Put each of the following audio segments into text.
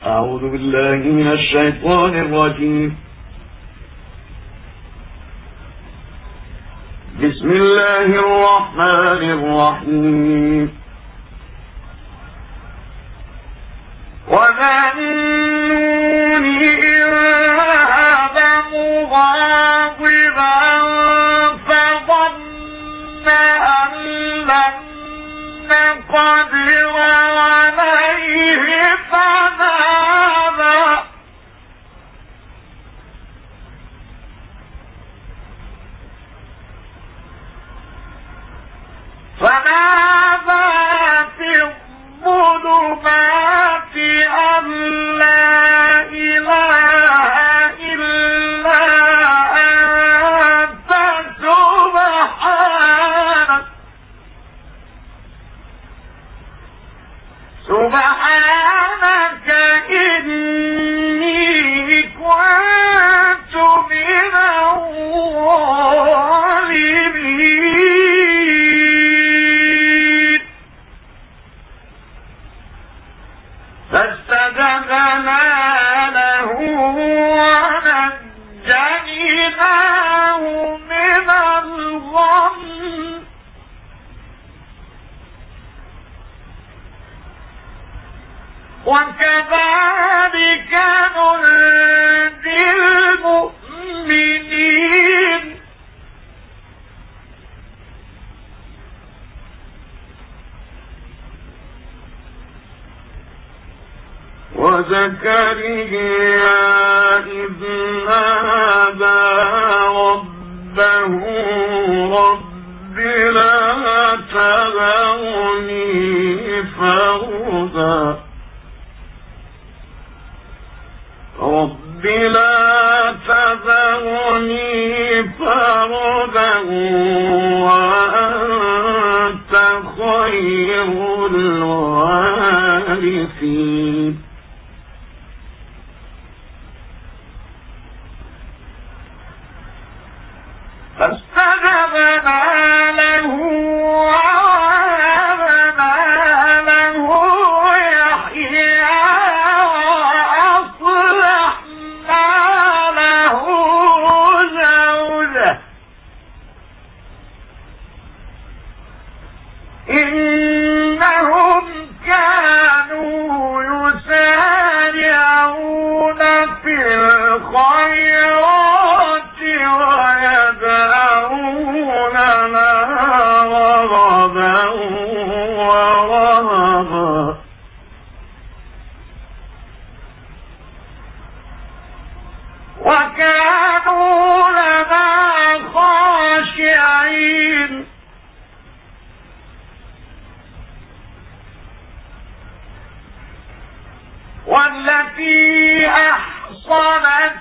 أعوذ بالله من الشيطان الرجيم. بسم الله الرحمن الرحيم. وذنون إذ ذهب مغاضبا فظن أن لن نقدر عليه فنادى في الظلمات أن لا إله إلا أنت سبحانك إني كنت من الظالمين. فاستجبنا له ونجيناه من الغم وكذلك ننجي المؤمنين. وزكريا إذ نادى ربه رب لا تذرني فردا رب لا تذرني فردا وأنت خير الوارثين. فاستجبنا له ووهبنا له يحيى وأصلحنا له زوجه إنهم كانوا يسارعون في الخيرات ويدعوننا رغبا ورهبا وكانوا لنا خاشعين. والتي أحصنت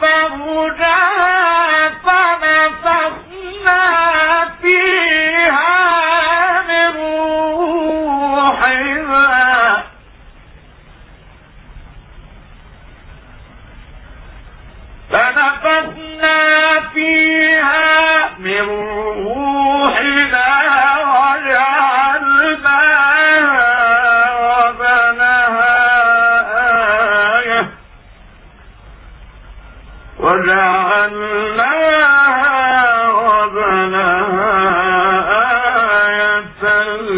فرجها فنفخنا فيها من روحنا وجعلناها وبناها آية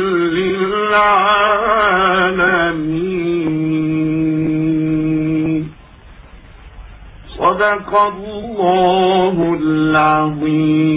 للعالمين. صدق الله العظيم.